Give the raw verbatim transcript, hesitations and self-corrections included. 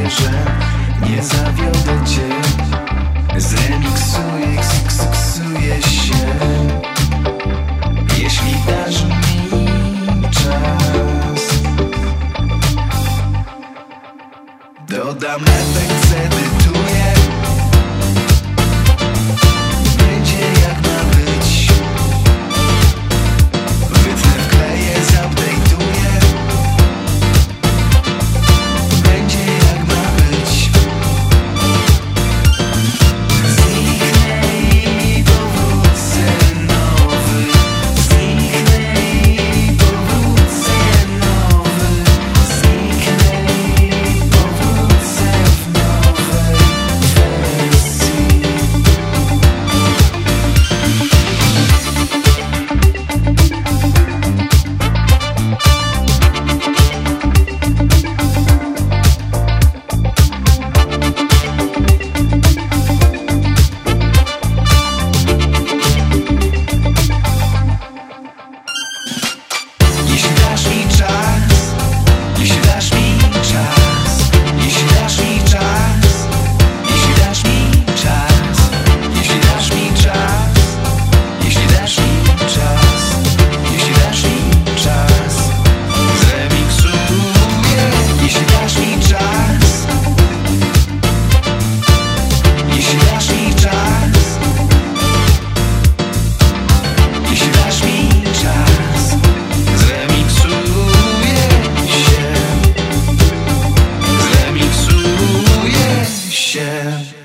że nie zawiodę cię. Zremiksuję, ksuksuję się, jeśli dasz mi czas. Dodam efekt, zedytuję. Będzie jak ma być. Wytnę, wkleję, zupdate'uję. Będzie jak ma być. Zniknę i powrócę nowy. Zniknę i powrócę nowy. Zniknę i powrócę w nowej wersji. Jeśli dasz mi czas, jeśli dasz mi czas, jeśli dasz mi czas, jeśli dasz mi czas, jeśli dasz mi czas, jeśli dasz mi czas, jeśli dasz mi czas, zremiksuję. Jeśli dasz mi czas, jeśli dasz mi czas, jeśli dasz mi czas, zremiksuję się, zremiksuję się.